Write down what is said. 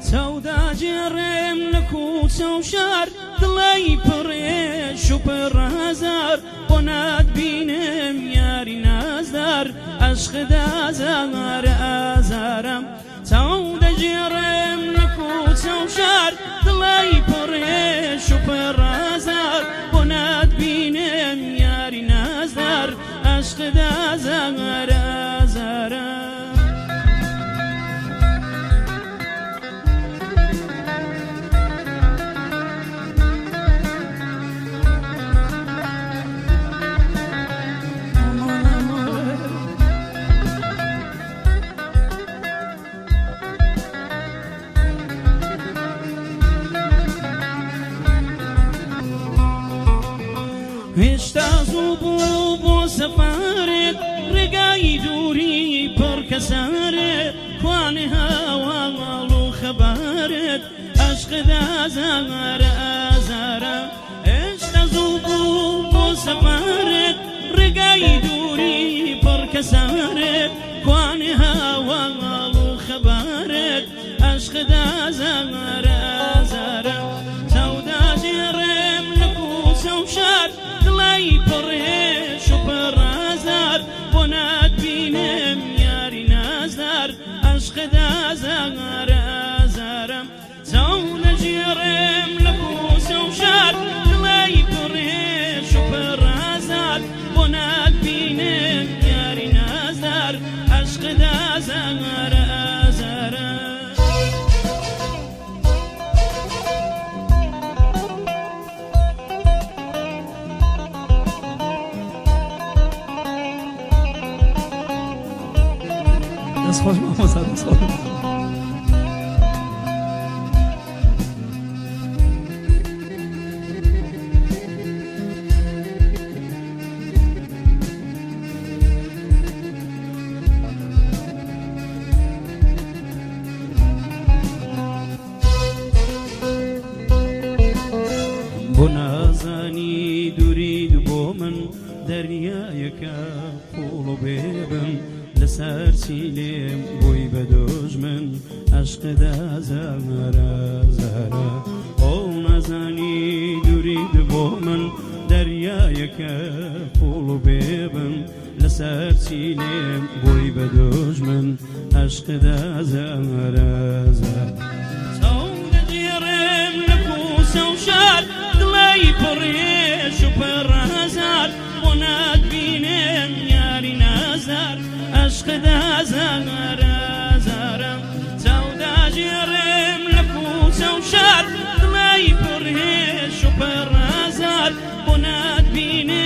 سەودا جێڕێم لە کوچە و شار دڵی پڕێش و پڕهەزار بۆ ناتبینم یاری نازدار عەشقدا زارە ئازارم سەودا جێڕێم لە کوچە و شار دڵی پڕێش و پڕهەزار بۆ ناتبینم یاری نازدار عەشقدا زارە ئازارم هێشتا زوو بوو بۆ سەفارێت ڕێگای دووری پڕ کەسارێت کوانێ هاواڵ و خەبارێت عەشقدا زارە ئازارە هێشتا زوو بوو بۆ سەفارێت ڕێگای دووری پڕ کەسارێت کوانێ هاواڵ و خەبارێت عەشقدا زارە ئازارە سەودا جێڕێم لە کوچە و شار دڵی پڕێش و پڕهەزار بۆ ناتبینم یاری نازدار عەشقدا زارە ئازارم سەودا جێڕێم لە کوچە و شار دڵی پڕێش و پڕهەزار بۆ ناتبینم یاری نازدار عەشقدا زارە ئازارم دەست خۆش مامۆستا دەست خۆش بۆ نازانی دوورید بۆ من دەریایەکە قوڵ و بێبم لەسەر چیلێم بووی بە دۆژمن عەشقدا زارە ئازارە ئەو نازانی دوورید بۆ من دەریایەکە قوڵ و بێبم لەسەر چیلێم بووی بە دۆژمن عەشقدا زارە ئازارە سەودا جێڕێم لە کوچە و شار دڵی پڕێش و پڕهەزار بۆ ناتبینم یاری نازدار عەشقدا زارە ئازارم سەودا جێڕێم لە کوچە و شار دڵی پڕێش و پڕهەزار بۆ ناتبینم